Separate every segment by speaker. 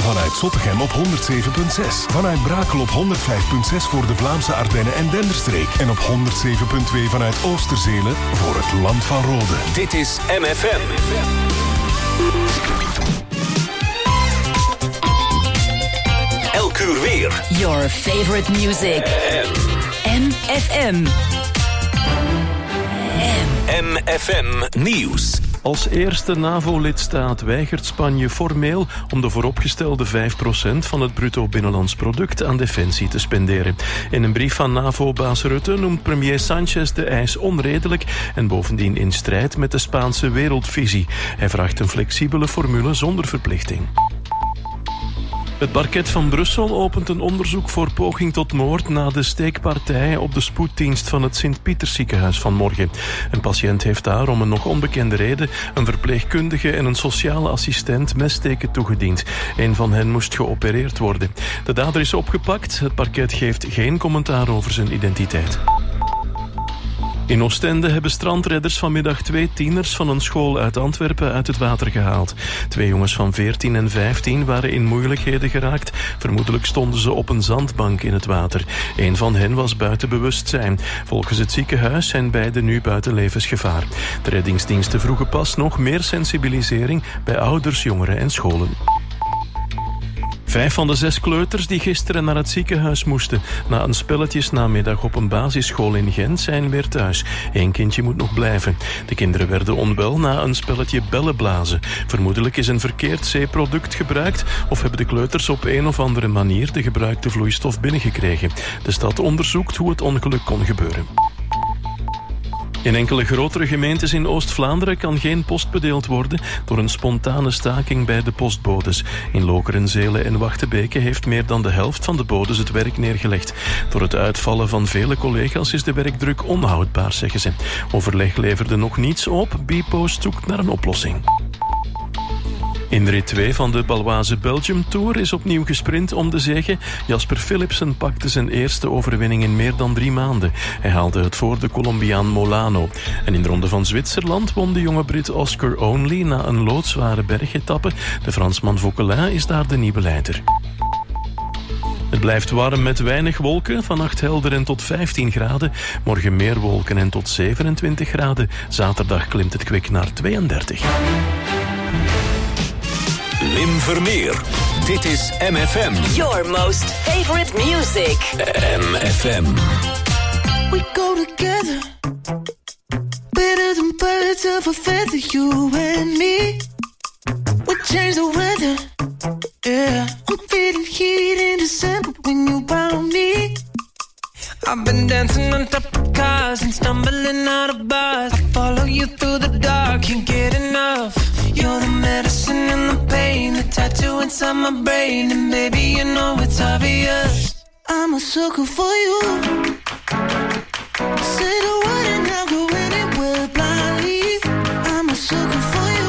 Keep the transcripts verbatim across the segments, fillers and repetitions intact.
Speaker 1: Vanuit Zottegem op honderd zeven komma zes. Vanuit Brakel op honderd vijf komma zes voor de Vlaamse Ardennen en Denderstreek. En op honderd zeven komma twee vanuit Oosterzelen voor het Land van Rode.
Speaker 2: Dit is M F M. Elk uur weer.
Speaker 3: Your favorite music. M F M.
Speaker 2: M F M Nieuws.
Speaker 4: Als eerste NAVO-lidstaat weigert Spanje formeel om de vooropgestelde vijf procent van het bruto binnenlands product aan defensie te spenderen. In een brief van NAVO-baas Rutte noemt premier Sánchez de eis onredelijk en bovendien in strijd met de Spaanse wereldvisie. Hij vraagt een flexibele formule zonder verplichting. Het parket van Brussel opent een onderzoek voor poging tot moord na de steekpartij op de spoeddienst van het Sint-Pietersziekenhuis vanmorgen. Een patiënt heeft daar om een nog onbekende reden een verpleegkundige en een sociale assistent messteken toegediend. Een van hen moest geopereerd worden. De dader is opgepakt. Het parket geeft geen commentaar over zijn identiteit. In Oostende hebben strandredders vanmiddag twee tieners van een school uit Antwerpen uit het water gehaald. Twee jongens van veertien en vijftien waren in moeilijkheden geraakt. Vermoedelijk stonden ze op een zandbank in het water. Een van hen was buiten bewustzijn. Volgens het ziekenhuis zijn beiden nu buiten levensgevaar. De reddingsdiensten vroegen pas nog meer sensibilisering bij ouders, jongeren en scholen. Vijf van de zes kleuters die gisteren naar het ziekenhuis moesten na een spelletjesnamiddag op een basisschool in Gent zijn weer thuis. Eén kindje moet nog blijven. De kinderen werden onwel na een spelletje bellenblazen. Vermoedelijk is een verkeerd zeeproduct gebruikt of hebben de kleuters op een of andere manier de gebruikte vloeistof binnengekregen. De stad onderzoekt hoe het ongeluk kon gebeuren. In enkele grotere gemeentes in Oost-Vlaanderen kan geen post bedeeld worden door een spontane staking bij de postbodes. In Lokeren, Zelen en Wachtebeke heeft meer dan de helft van de bodes het werk neergelegd. Door het uitvallen van vele collega's is de werkdruk onhoudbaar, zeggen ze. Overleg leverde nog niets op. Bpost zoekt naar een oplossing. In rit twee van de Baloise Belgium Tour is opnieuw gesprint om de zege. Jasper Philipsen pakte zijn eerste overwinning in meer dan drie maanden. Hij haalde het voor de Colombiaan Molano. En in de Ronde van Zwitserland won de jonge Brit Oscar Onley na een loodzware bergetappe. De Fransman Vauquelin is daar de nieuwe leider. Het blijft warm met weinig wolken. Vannacht helder en tot vijftien graden. Morgen meer wolken en tot zevenentwintig graden. Zaterdag klimt het kwik naar tweeëndertig.
Speaker 2: Wim Vermeer. Dit is M F M.
Speaker 3: Your most favorite music.
Speaker 2: M F M.
Speaker 5: We go together. Better than birds of a feather, you and me. We change the weather. Yeah. I'm feeling heat in December when you found me. I've been dancing on top of cars and stumbling out of bars. I follow you through the dark, can't get enough. You're the medicine and the pain, the tattoo inside my brain. And baby, you know it's obvious, I'm a sucker for you. Say the word and I'll go anywhere blindly. I'm a sucker for you.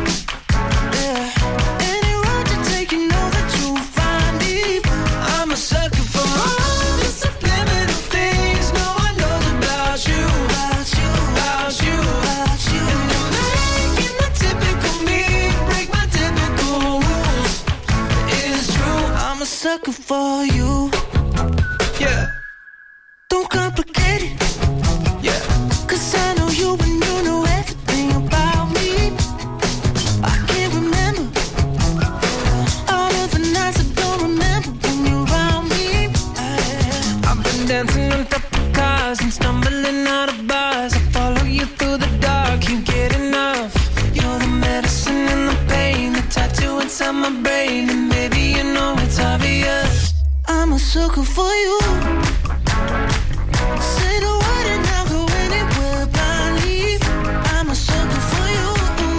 Speaker 5: Yeah. Any road you take, you know that you'll find me. I'm a sucker for all the subliminal things no one knows about you. About you, about you, about you. And you're making the typical me break my typical rules. It's true, I'm a sucker for you. Yeah. Don't complicate it. Yeah. Cause I know you and you know everything about me. I can't remember all of the nights I don't remember when you're around me. I've been dancing on top of cars and stumbling out of bars. I follow you through the dark, can't get enough. You're the medicine and the pain, the tattoo inside my brain. And baby, you know it's obvious, I'm a sucker for you. Say the word and I'll go anywhere blindly. I'm a sucker for you.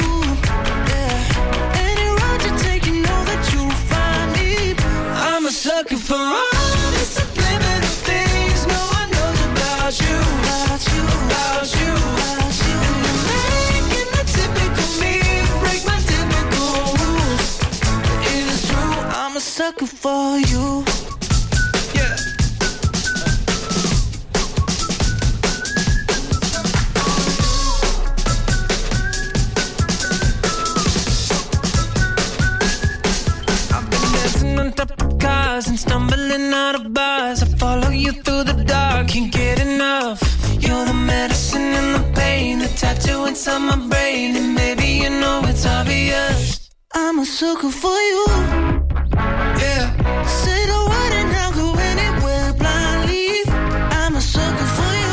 Speaker 5: Yeah. Any road you take, you know that you'll find me. I'm a sucker for all the subliminal things no one knows about you. About you, about you, about you. And you're making the typical me break my typical rules. It is true, I'm a sucker for you. Yeah. I've been on top of cars and stumbling out of bars. I follow you through the dark, can't get enough. You're the medicine and the pain, the tattoo inside my brain, and maybe you know it's obvious. I'm a sucker for you. Yeah. Say the word and I'll go anywhere blindly. I'm a sucker for you.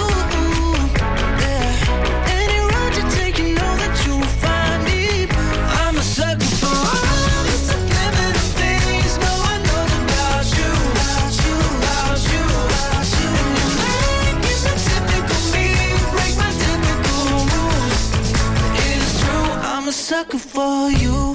Speaker 5: Yeah. Any road you take, you know that you'll find me. I'm a sucker for all the subliminal things no one knows about you. About you, about you, about you. And you make it the typical me, break my typical rules. It's true, I'm a sucker for you.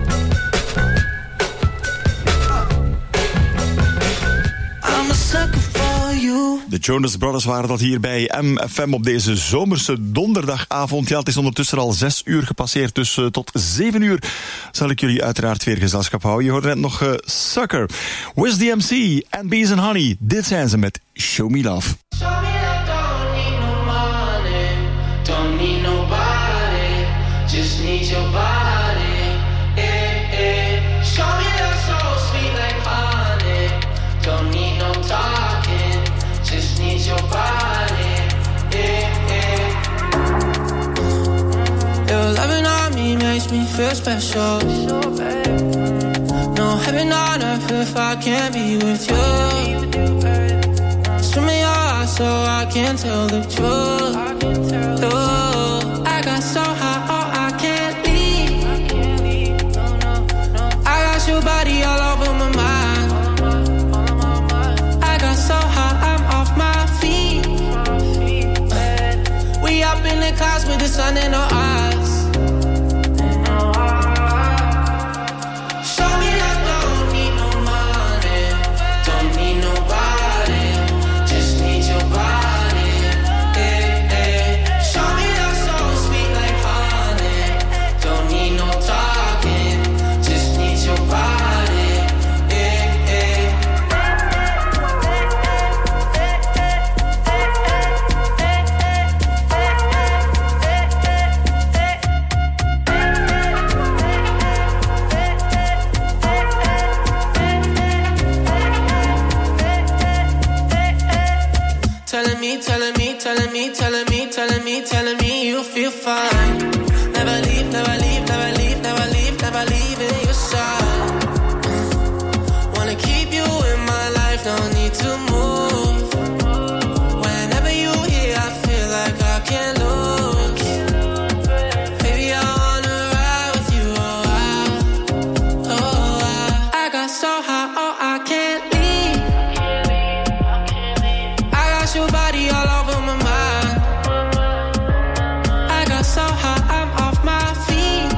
Speaker 6: De Jonas Brothers waren dat hier bij M F M op deze zomerse donderdagavond. Ja, het is ondertussen al zes uur gepasseerd, dus uh, tot zeven uur zal ik jullie uiteraard weer gezelschap houden. Je hoorde net nog uh, Sucker. Wiz D M C en Bees and Honey. Dit zijn ze met Show Me Love.
Speaker 5: Show me love, don't need no money, don't need nobody, just need your body. Eh, eh. Show me love so sweet like honey, don't need no talking, just need your body. Eh, eh. Your loving on me makes me feel special. No heaven on earth if I can't be with you. Swim in your eyes so I can tell the truth. Ooh, I got so high, oh, I can't leave. I got your body all over my mind. I got so high, I'm off my feet. We up in the clouds with the sun in our eyes. Telling me, telling me, telling me, telling me, telling me, telling me you feel fine. Never leave, never leave, never leave, never leave, never leave in your side. Wanna keep you in my life, no need to move. Whenever you here, I feel like I can't lose. Baby, I wanna ride with you, oh I, oh I. I got so high, oh I can't leave. I got your body all over my mind. I got so high, I'm off my feet.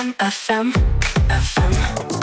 Speaker 3: M F M. F M.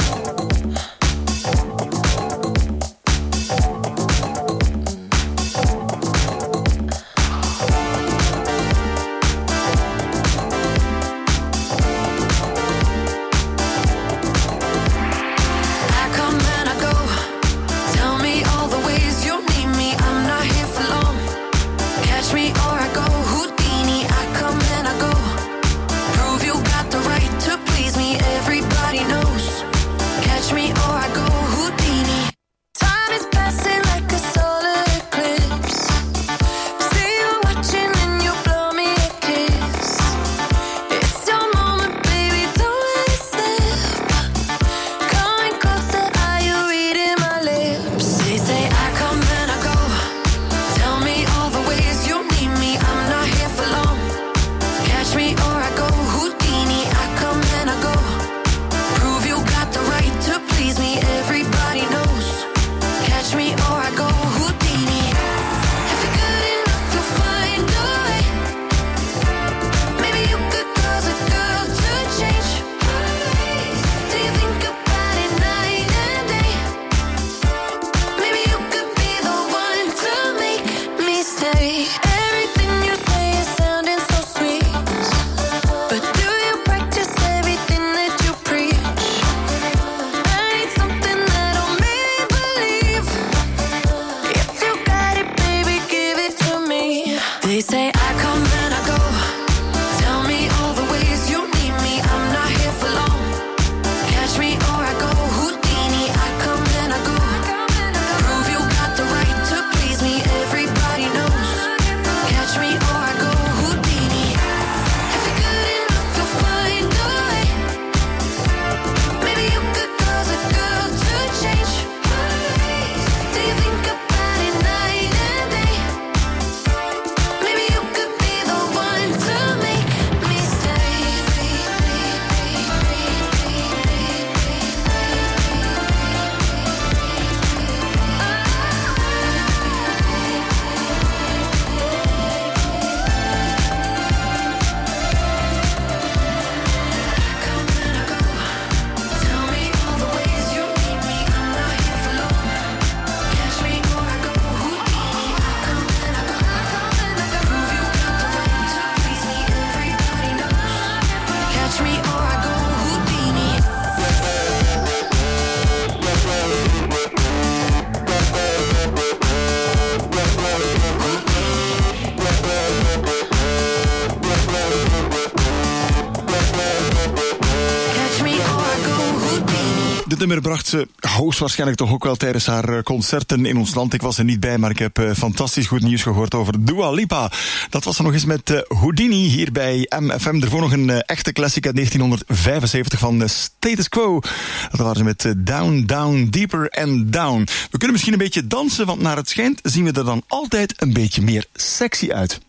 Speaker 6: Dit nummer bracht ze hoogstwaarschijnlijk toch ook wel tijdens haar concerten in ons land. Ik was er niet bij, maar ik heb uh, fantastisch goed nieuws gehoord over Dua Lipa. Dat was er nog eens met uh, Houdini hier bij M F M. Daarvoor nog een uh, echte classic uit negentien vijfenzeventig van uh, Status Quo. Dat waren ze met uh, Down, Down, Deeper and Down. We kunnen misschien een beetje dansen, want naar het schijnt zien we er dan altijd een beetje meer sexy uit.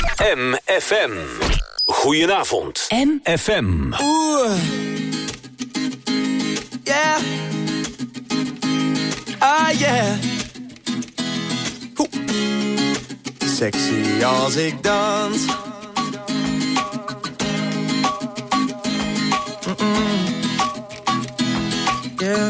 Speaker 2: M F M. Goedenavond.
Speaker 3: M
Speaker 2: F M.
Speaker 5: Oeh. Yeah. Ah, yeah. Oeh. Sexy als ik dans. Mm-mm. Yeah.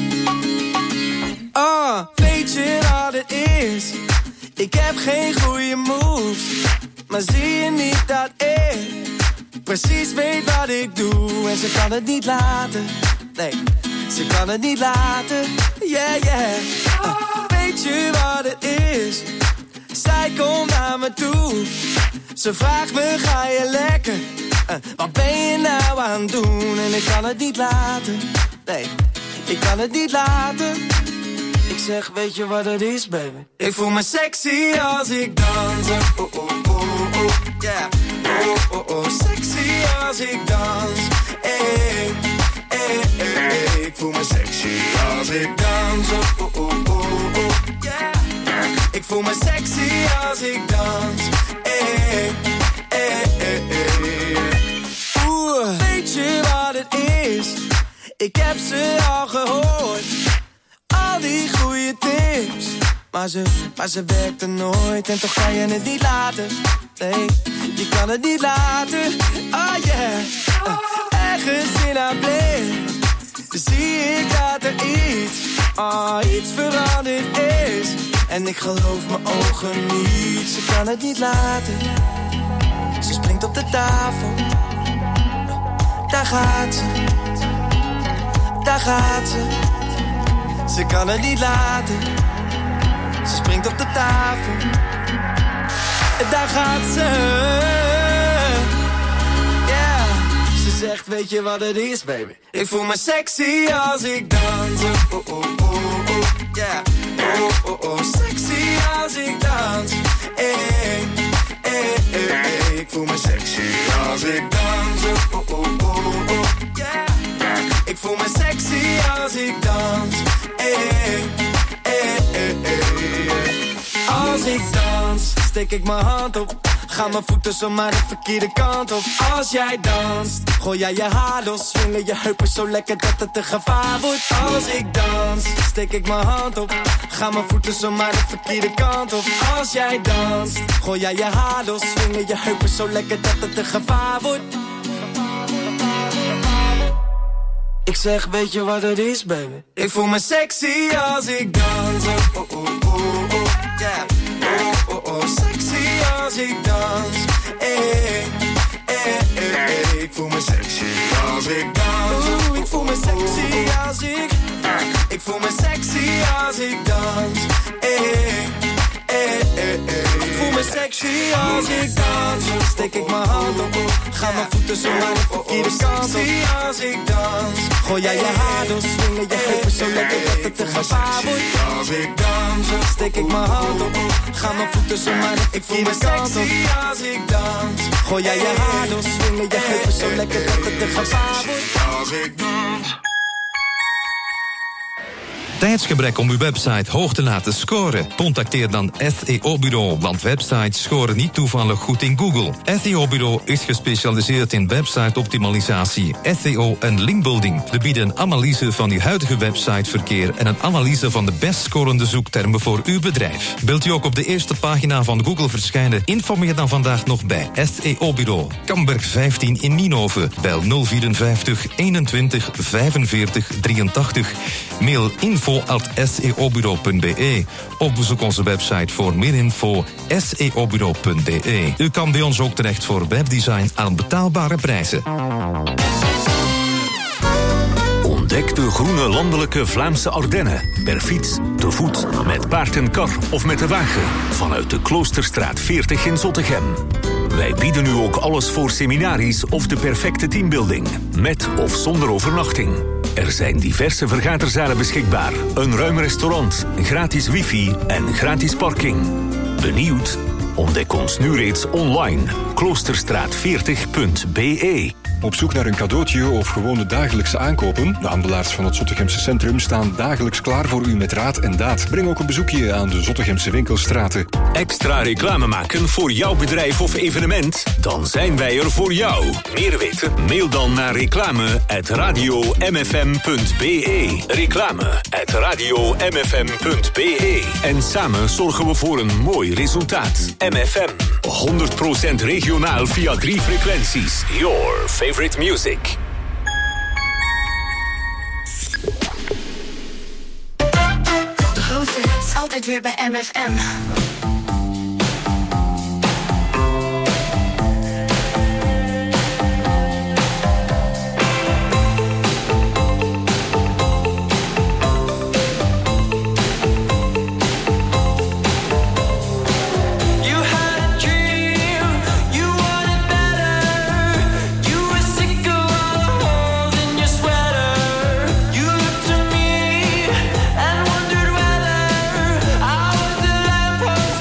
Speaker 5: Ah, weet je wat het is? Ik heb geen goede moves, maar zie je niet dat ik precies weet wat ik doe? En ze kan het niet laten. Nee, ze kan het niet laten. Yeah, yeah. Uh, weet je wat het is? Zij komt naar me toe. Ze vraagt me, ga je lekker? Uh, wat ben je nou aan het doen? En ik kan het niet laten. Nee, ik kan het niet laten. Ik zeg, weet je wat het is, baby? Ik voel me sexy als ik dans. Oh, oh, oh, oh, yeah. Oh, oh, oh, sexy als ik dans. Hey, hey, hey, hey. Ik voel me sexy als ik dans. Oh, oh, oh, oh, yeah. Ik voel me sexy als ik dans. Hey, hey, hey, hey. Oeh, weet je wat het is? Ik heb ze al gehoord. Al die goede tips, maar ze, maar ze werkte nooit. En toch kan je het niet laten. Nee, je kan het niet laten. Oh yeah, uh, ergens in haar zie ik dat er iets, ah, iets veranderd is. En ik geloof mijn ogen niet, ze kan het niet laten. Ze springt op de tafel, daar gaat ze, daar gaat ze. Ze kan het niet laten, ze springt op de tafel, daar gaat ze. Yeah, ze zegt weet je wat het is baby. Ik voel me sexy als ik dans, oh oh oh oh, yeah. Oh oh oh, sexy als ik dans, eh, eh, eh, eh. Ik voel me sexy als ik dans, oh oh oh oh, yeah. Ik voel me sexy als ik dans, eh, eh, eh, eh. Als ik dans, steek ik mijn hand op. Ga mijn voeten zomaar de verkeerde kant op. Als jij danst, gooi jij je haar los. Swingen je heupen zo lekker dat het een gevaar wordt. Als ik dans, steek ik mijn hand op. Ga mijn voeten zomaar de verkeerde kant op. Als jij danst, gooi jij je haar los. Swingen je heupen zo lekker dat het een gevaar wordt. Ik zeg weet je wat het is baby. Ik voel me sexy als ik dans, oh oh oh oh, oh. Yeah. Oh oh oh, sexy als ik dans, eh, eh, eh, eh. Ik voel me sexy als ik dans, oeh, ik voel me sexy als ik, ik voel me sexy als ik dans, eh, eh, eh, eh. Ik voel me sexy als ik dans, steek ik mijn hand op, ga mijn voeten zo naar de verkeerde kant op. Als ik dans, gooi jij je haar door, swingen je heupen zo lekker dat het een gevaar wordt. Als ik dans, steek ik mijn hand op, ga mijn voeten zo naar de verkeerde kant op. Als ik dans, gooi jij je haar door, swingen je heupen zo lekker dat het een gevaar wordt. Als ik dans.
Speaker 7: Tijdsgebrek om uw website hoog te laten scoren? Contacteer dan S E O-bureau, want websites scoren niet toevallig goed in Google. S E O-bureau is gespecialiseerd in website-optimalisatie, S E O en linkbuilding. We bieden een analyse van uw huidige websiteverkeer en een analyse van de best scorende zoektermen voor uw bedrijf. Wilt u ook op de eerste pagina van Google verschijnen? Informeer dan vandaag nog bij S E O-bureau. Kamberg vijftien in Nienhoven. Bel nul vierenvijftig eenentwintig vijfenveertig drieëntachtig. Mail info at s e o bureau punt b e of bezoek onze website voor meer info s e o bureau punt b e. U kan bij ons ook terecht voor webdesign aan betaalbare prijzen.
Speaker 2: Ontdek de groene landelijke Vlaamse Ardennen. Per fiets, te voet, met paard en kar of met de wagen. Vanuit de Kloosterstraat veertig in Zottegem. Wij bieden u ook alles voor seminaries of de perfecte teambuilding. Met of zonder overnachting. Er zijn diverse vergaderzalen beschikbaar. Een ruim restaurant, gratis wifi en gratis parking. Benieuwd? Ontdek ons nu reeds online. kloosterstraat veertig punt b e.
Speaker 8: Op zoek naar een cadeautje of gewone dagelijkse aankopen? De handelaars van het Zottegemse centrum staan dagelijks klaar voor u met raad en daad. Breng ook een bezoekje aan de Zottegemse winkelstraten.
Speaker 2: Extra reclame maken voor jouw bedrijf of evenement? Dan zijn wij er voor jou. Meer weten? Mail dan naar reclame at radio m f m punt b e. Reclame at radio m f m punt b e. En samen zorgen we voor een mooi resultaat. M F M, honderd procent regionaal via drie frequenties. Your favorite music.
Speaker 9: De grootste hits altijd weer bij M F M.
Speaker 5: I was the lamp post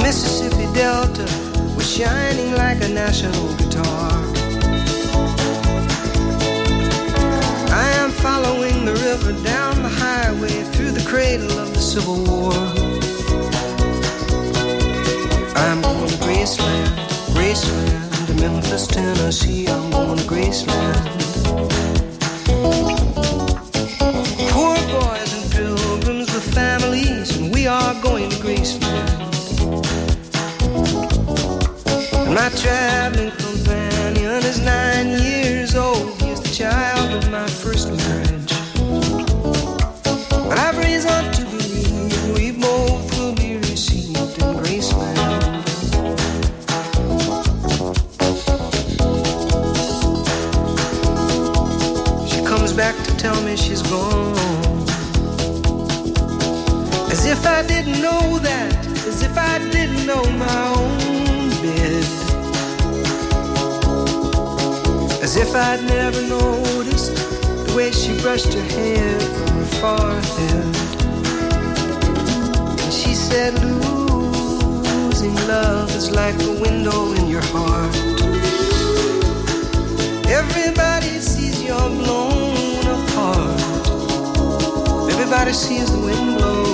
Speaker 10: Mississippi Delta was shining like a national guitar. I am following the river down the highway through the cradle of the Civil War. I'm going to Graceland, Graceland, to Memphis, Tennessee. I'm going to Graceland. Poor boys and pilgrims with families, and we are going to Graceland. And my traveling companion is nine years old. He is the child of my first marriage. But I've reason to believe we both will be received in Graceland. She comes back to tell me she's gone, as if I didn't know that, as if I didn't know my own bed, as if I'd never noticed the way she brushed her hair from her forehead. And she said, losing love is like a window in your heart. Everybody sees you're blown apart. Everybody sees the wind blow.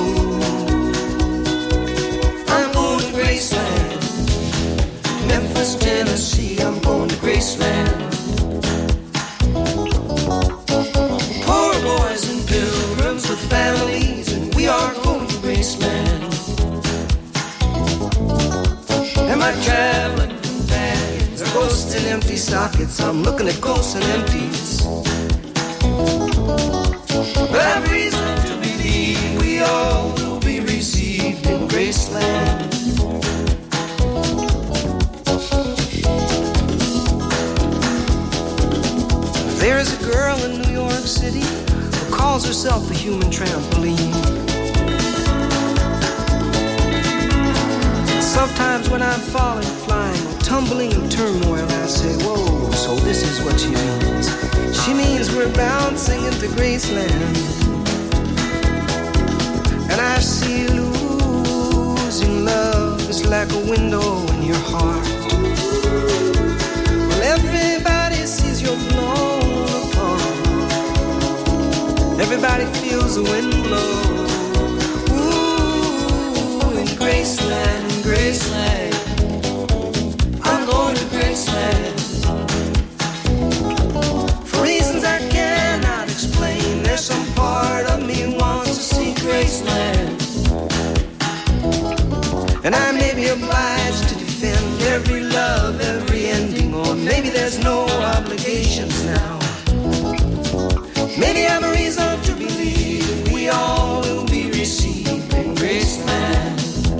Speaker 10: I'm going to Graceland, Memphis, Tennessee. I'm going to Graceland. Poor boys and pilgrims with families, and we are going to Graceland. And my traveling companions are ghosts and empty sockets. I'm looking at ghosts and empties. But I've reason to believe we all will be received in Graceland. There's a girl in New York City who calls herself a human trampoline. Sometimes when I'm falling, flying, or tumbling in turmoil, I say, whoa, so this is what she means. She means we're bouncing into Graceland. And I see losing love is like a window in your heart. Well, everybody sees you're blown apart. Everybody feels the wind blow. Ooh, in Graceland, in Graceland, I'm going to Graceland. For reasons I cannot explain, there's some part of me wants to see Graceland. And I may be obliged to defend every love, every ending, or maybe there's no obligations now. Maybe I have a reason to believe we all will be received in Graceland.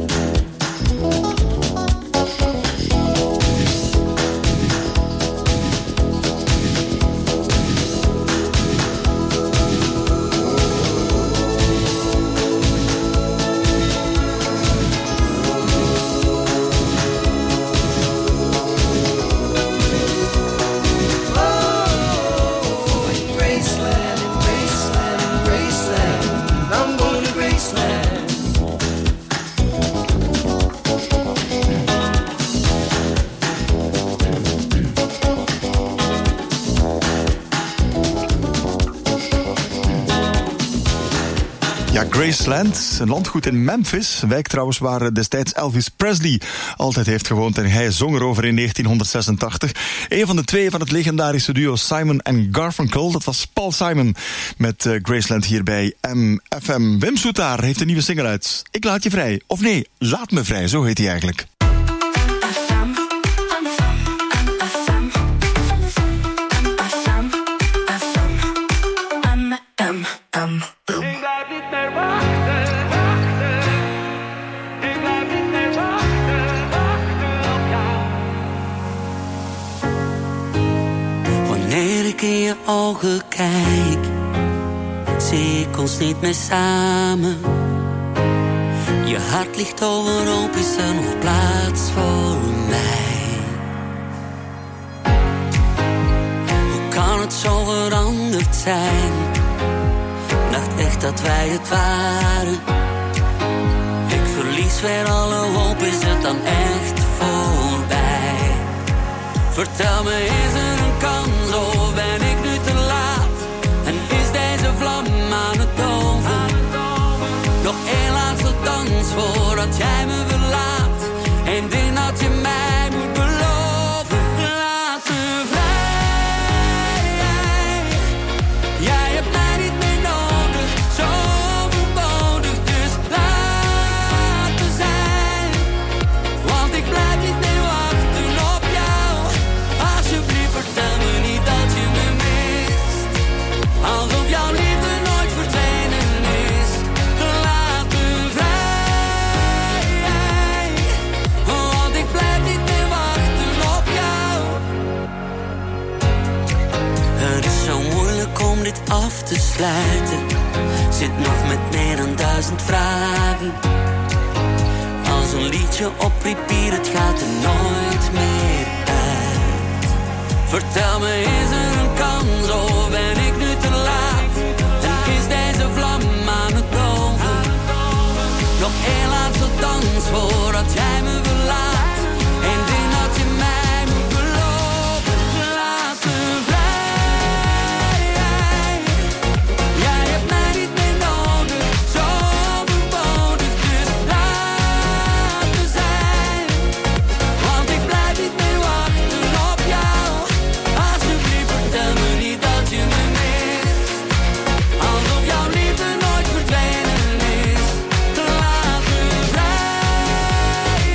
Speaker 6: Graceland, een landgoed in Memphis. Een wijk trouwens waar destijds Elvis Presley altijd heeft gewoond. En hij zong erover in negentien zesentachtig. Een van de twee van het legendarische duo Simon en Garfunkel. Dat was Paul Simon met uh, Graceland hier bij M F M. Wim Soetaar heeft een nieuwe single uit. Ik laat je vrij. Of nee, laat me vrij. Zo heet hij eigenlijk.
Speaker 11: Wanneer ik in je ogen kijk, zie ik ons niet meer samen. Je hart ligt overhoop, is er nog plaats voor mij? Hoe kan het zo veranderd zijn? Dacht dat wij het waren. Ik verlies weer alle hoop, is het het dan echt voorbij? Vertel me, is er een kans of ben ik nu te laat? En is deze vlam aan het doven? Nog één laatste dans voordat jij me verlaat. Eén ding dat je mij moet beloven. Laat me vrij. Jij hebt mij niet meer nodig, zo overbodig. Dus laat me zijn. Want ik blijf niet meer wachten op jou. Alsjeblieft vertel me niet dat je me mist. Alsof jouw liefde nooit verdwenen is. Laat me vrij. Want ik blijf niet meer wachten op jou. Het is zo moeilijk om dit af te sluiten. Zit nog met meer dan duizend vragen. Als een liedje op repeat, het gaat er nooit meer uit. Vertel me, is er een kans of ben ik nu te laat? En is deze vlam aan het doven? Nog één laatste dans voordat jij me verlaat. Eén ding dat je mij moet beloven. Laat me vrij. Jij hebt mij niet meer nodig, zo overbodig. Dus laat me zijn. Want ik blijf niet meer wachten op jou. Alsjeblieft vertel me niet dat je me mist. Alsof jouw liefde nooit verdwenen is. Laat me vrij.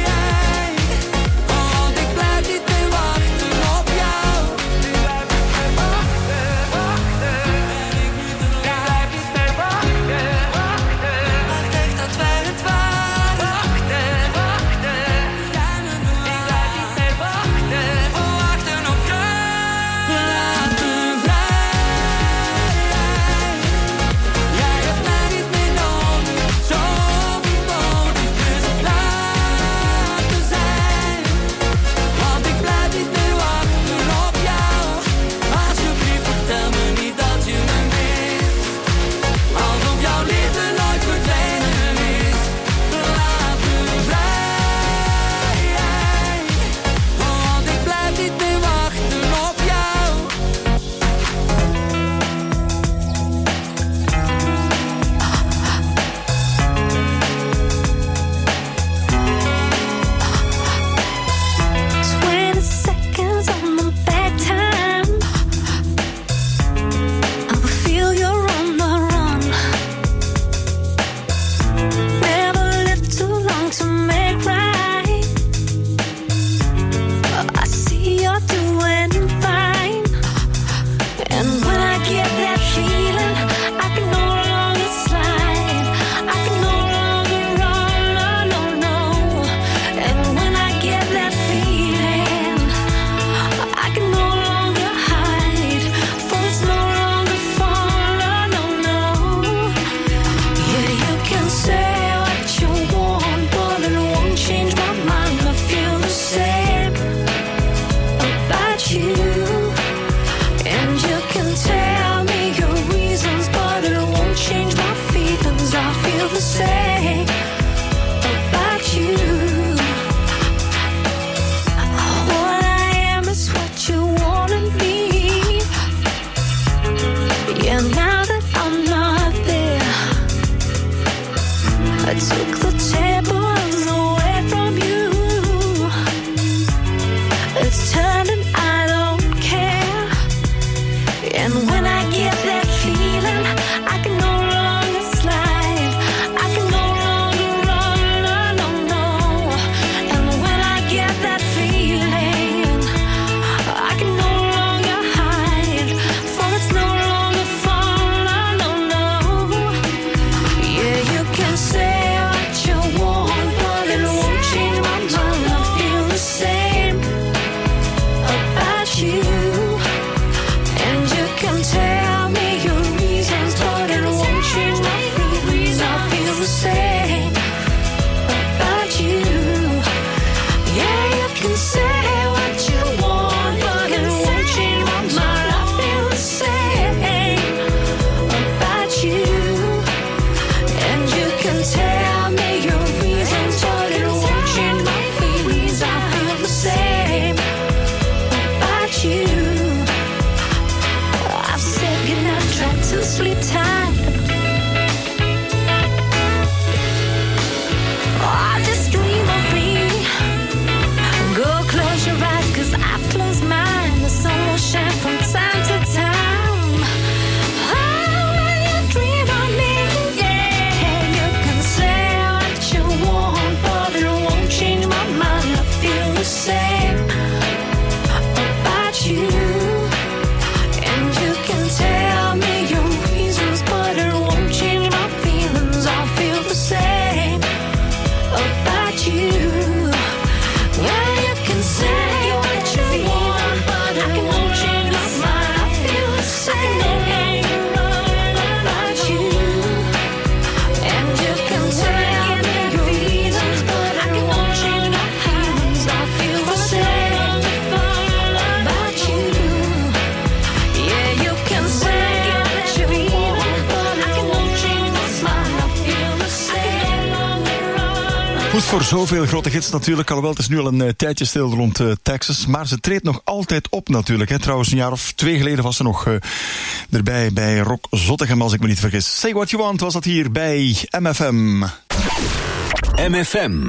Speaker 6: Goed voor zoveel grote hits natuurlijk. Alhoewel, het is nu al een uh, tijdje stil rond uh, Texas. Maar ze treedt nog altijd op natuurlijk. Hè. Trouwens, een jaar of twee geleden was ze nog uh, erbij bij Rock Zottegem, als ik me niet vergis. Say What You Want was dat hier bij M F M.
Speaker 2: M F M.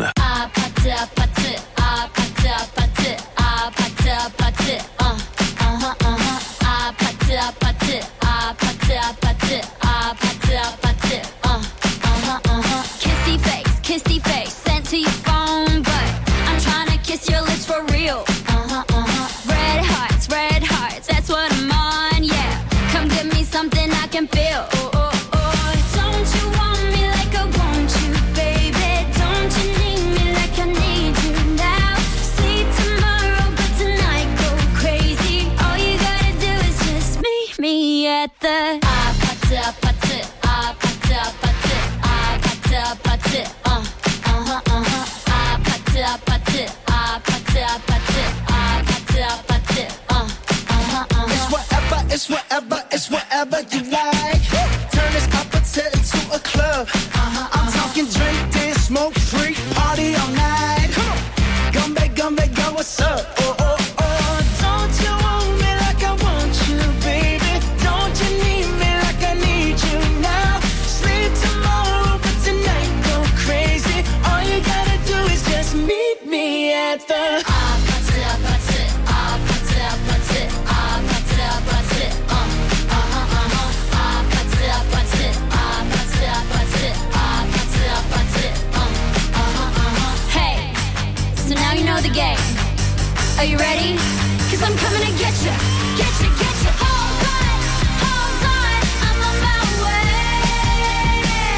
Speaker 12: Kissy face, kissy face, sent to your phone, but I'm trying to kiss your lips for real. Uh-huh, uh-huh. Red hearts, red hearts, that's what I'm on, yeah. Come give me something I can feel. Oh, oh, oh. Don't you want me like I want you, baby? Don't you need me like I need you now? Sleep tomorrow, but tonight go crazy. All you gotta do is just meet me at the ah, pata, pata, ah, pata, pata, ah, pata, pata, uh, uh-huh, uh-huh, ah, pata, pata, ah, pata, pata, ah, pata, pata, uh, uh-huh, uh-huh.
Speaker 5: It's whatever, it's whatever, it's whatever you like. Turn this opposite into a club. Uh-huh, I'm talking drink, dance, smoke, freak, party all night. Come on, gumbe, gumbe, go, what's up? Oh, oh, oh, don't you want me like I want you, baby? Don't you need me like I need you now? Sleep tomorrow, but tonight go crazy. All you gotta do is just meet me at the ah, pata, pata, ah, pata, pata, ah, pata, pata, uh, uh-huh, uh-huh, ah, pata, pata, ah, pata, pata, ah, pata, pata, uh, uh-huh, uh-huh. Hey, so now you know the game. Are you ready? 'Cause I'm coming to get you, get you, get you. Hold on, hold on, I'm on my way.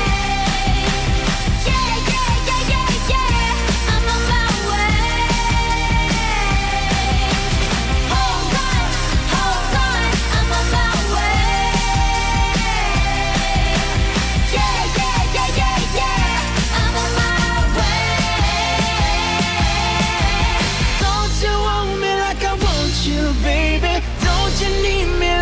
Speaker 5: Yeah, yeah, yeah, yeah, yeah, I'm on my way. Hold on, hold on, I'm on my way. Yeah, yeah, yeah, yeah, yeah, I'm on my way. Don't you want me like I want you, baby? Don't you need me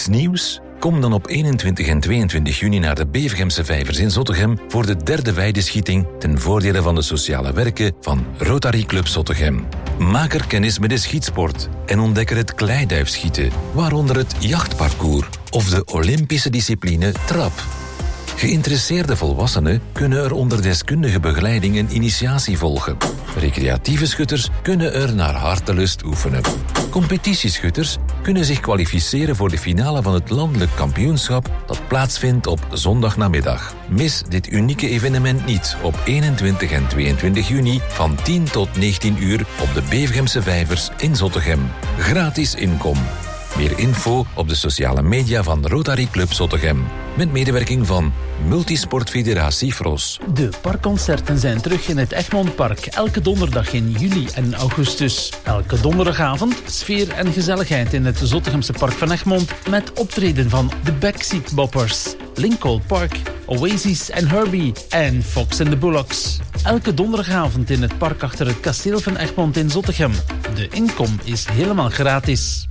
Speaker 13: Iets nieuws? Kom dan op eenentwintig en tweeëntwintig juni naar de Bevergemse Vijvers in Zottegem voor de derde weideschieting ten voordele van de sociale werken van Rotary Club Zottegem. Maak er kennis met de schietsport en ontdek er het kleiduifschieten, waaronder het jachtparcours of de Olympische discipline trap. Geïnteresseerde volwassenen kunnen er onder deskundige begeleiding een initiatie volgen. Recreatieve schutters kunnen er naar hartelust oefenen. Competitieschutters kunnen zich kwalificeren voor de finale van het landelijk kampioenschap dat plaatsvindt op zondagnamiddag. Mis dit unieke evenement niet op eenentwintig en tweeëntwintig juni van tien tot negentien uur op de Bevergemse Vijvers in Zottegem. Gratis inkom. Meer info op de sociale media van Rotary Club Zottegem. Met medewerking van Multisportfederatie Fros.
Speaker 14: De parkconcerten zijn terug in het Egmondpark. Elke donderdag in juli en augustus. Elke donderdagavond sfeer en gezelligheid in het Zottegemse Park van Egmond. Met optreden van de Backseat Boppers, Lincoln Park, Oasis en Herbie en Fox and the Bullocks. Elke donderdagavond in het park achter het kasteel van Egmond in Zottegem. De inkom is helemaal gratis.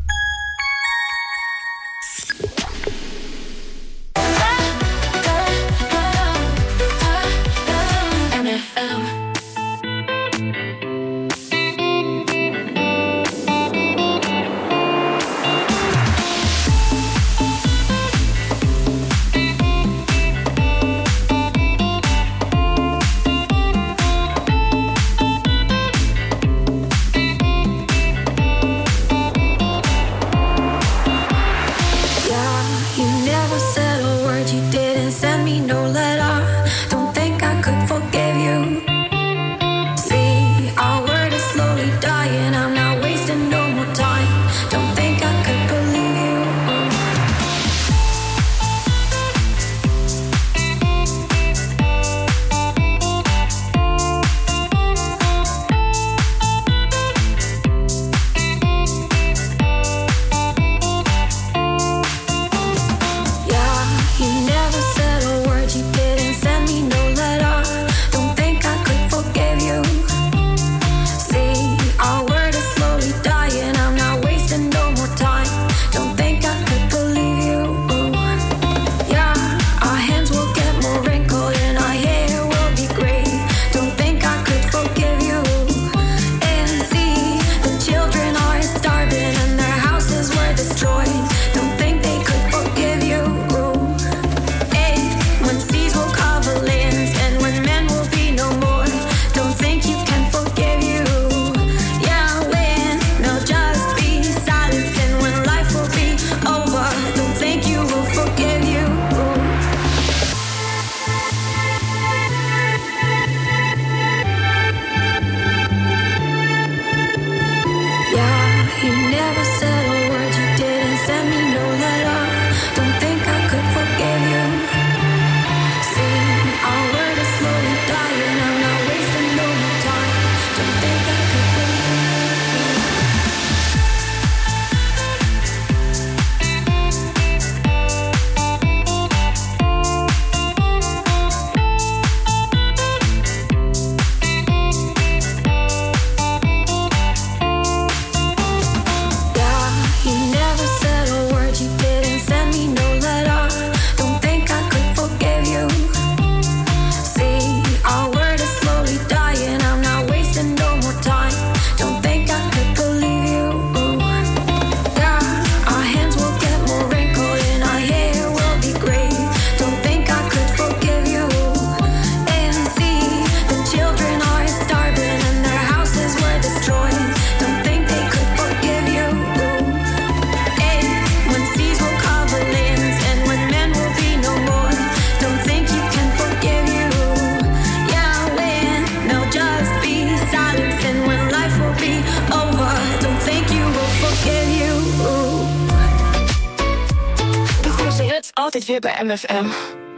Speaker 15: Altijd weer bij M F M.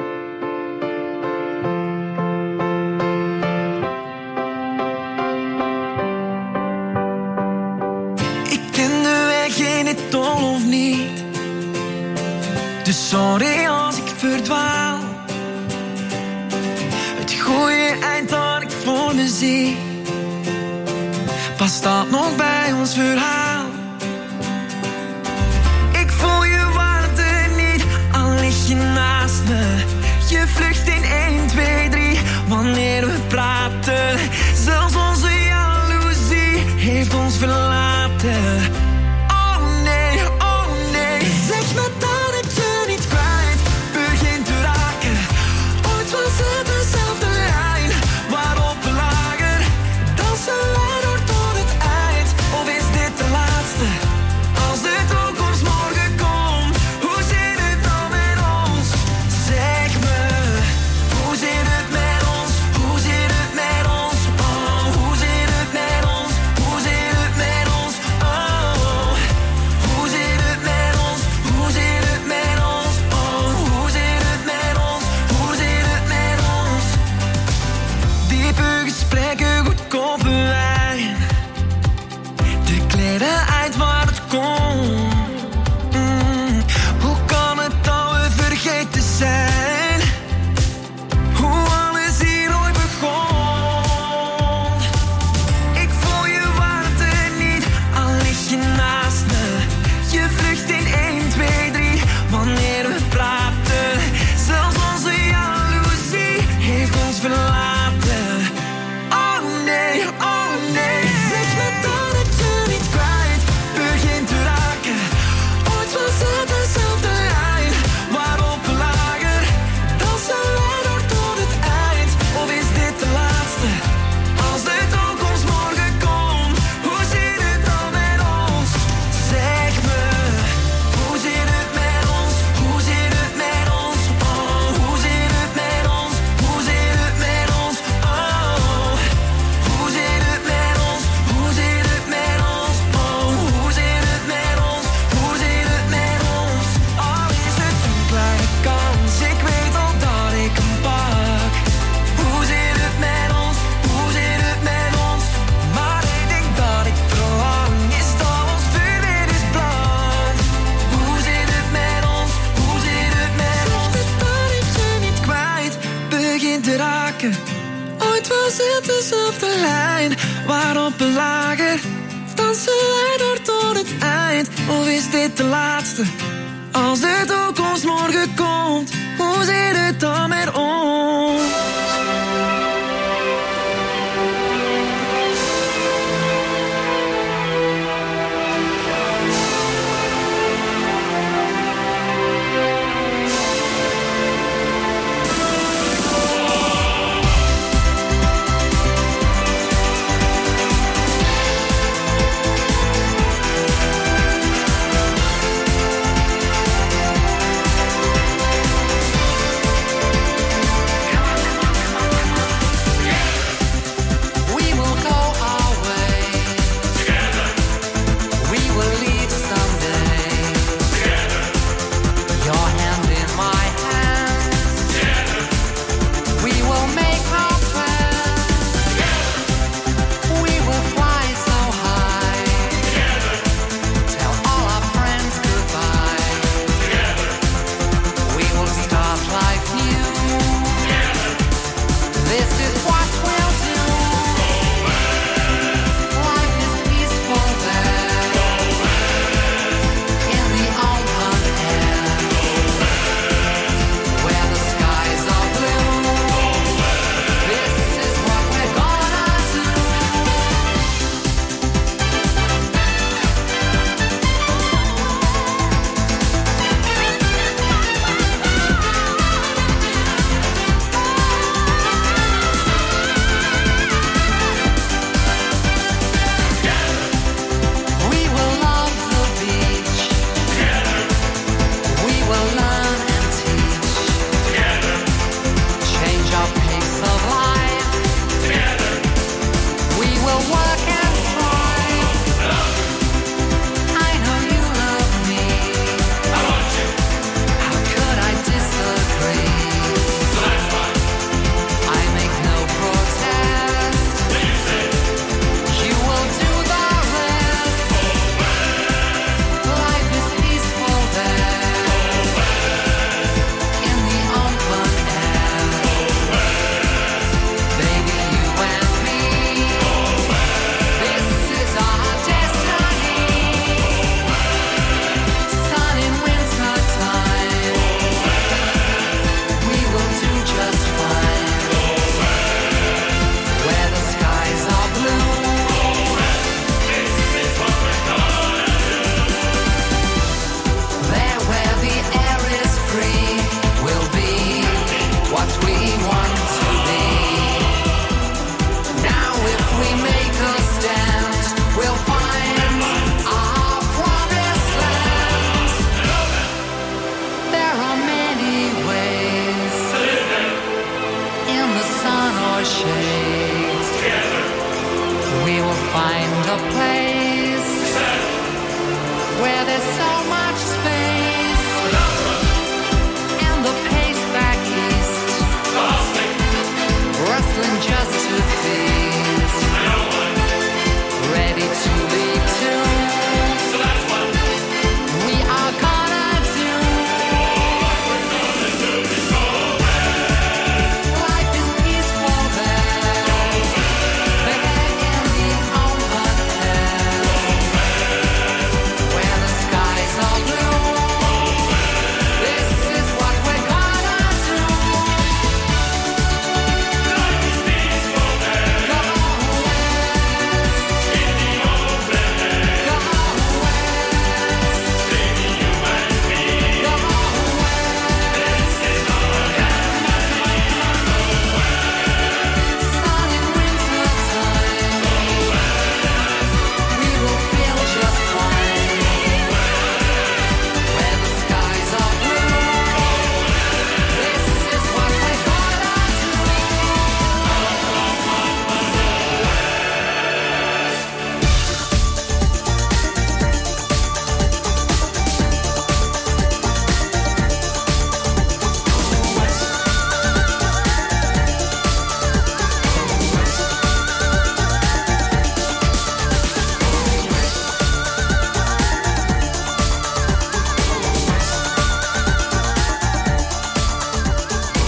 Speaker 5: Ik ken de weg in het dol of niet. Dus sorry als ik verdwaal. Het goede eind dat ik voor me zie, past dat nog bij ons verhaal? Ik voel je warmte maken. Ooit was het dezelfde lijn waarop we lagen. Dansen wij door tot het eind, of is dit de laatste? Als de toekomst morgen komt, hoe zit het dan met ons? Back in the open air.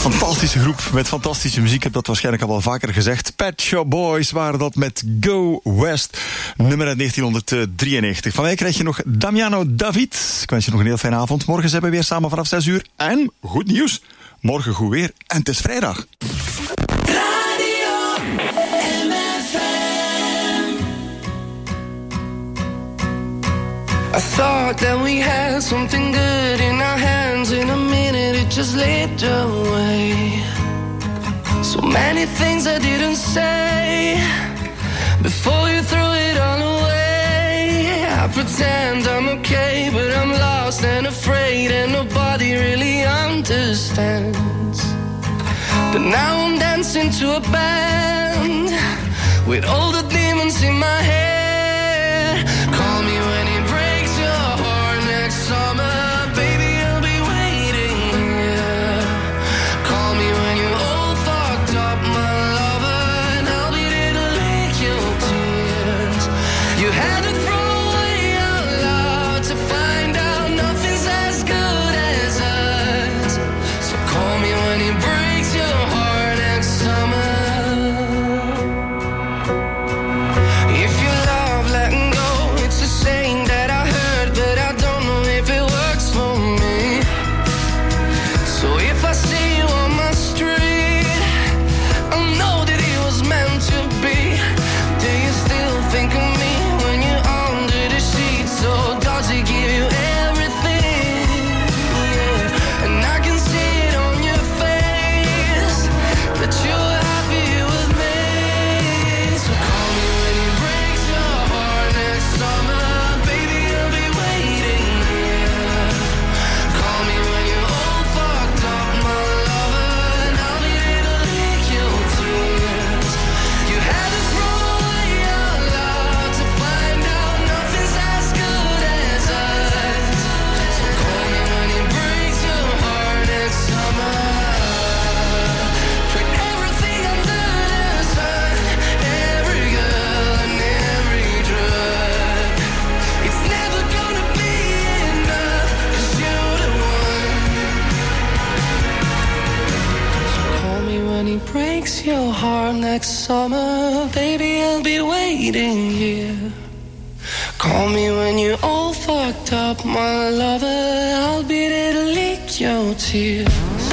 Speaker 6: Fantastische groep met fantastische muziek. Ik heb dat waarschijnlijk al wel vaker gezegd. Pet Shop Boys waren dat met Go West. Nummer uit negentien drieënnegentig. Van mij krijg je nog Damiano David. Ik wens je nog een heel fijne avond. Morgen zijn we weer samen vanaf zes uur. En, goed nieuws, morgen goed weer. En het is vrijdag.
Speaker 5: I thought that we had something good in our hands. In a minute it just slipped away. So many things I didn't say before you threw it all away. I pretend I'm okay, but I'm lost and afraid, and nobody really understands. But now I'm dancing to a band with all the demons in my head. Call me when it breaks your heart next summer, baby, I'll be waiting here. Call me when you're all fucked up, my lover, and I'll be there to lick your tears. You had to throw away our love to find out nothing's as good as us. So call me when it breaks your heart next summer. If you love letting go, it's a saying that I heard, but I don't know if it works for me. So if I see you on my street, I'll know that it was meant to be. Do you still think of me when you're under the sheets? Or does it give you everything? Yeah, and I can see it on your face that you're happy with me. So call me when it breaks your heart next summer, baby, I'll be waiting here. Call me when you're all fucked up, my lover, and I'll be there to lick your tears. You had to throw away our love to find out nothing's as good as us. So call me when it breaks your heart next summer. Tried everything under the sun, every girl and every drug. It's never gonna be enough, 'cause you're the one. So call me when he breaks your heart next summer, baby, I'll be waiting here. Call me when you're all fucked up, my lover, I'll be there to lick your tears.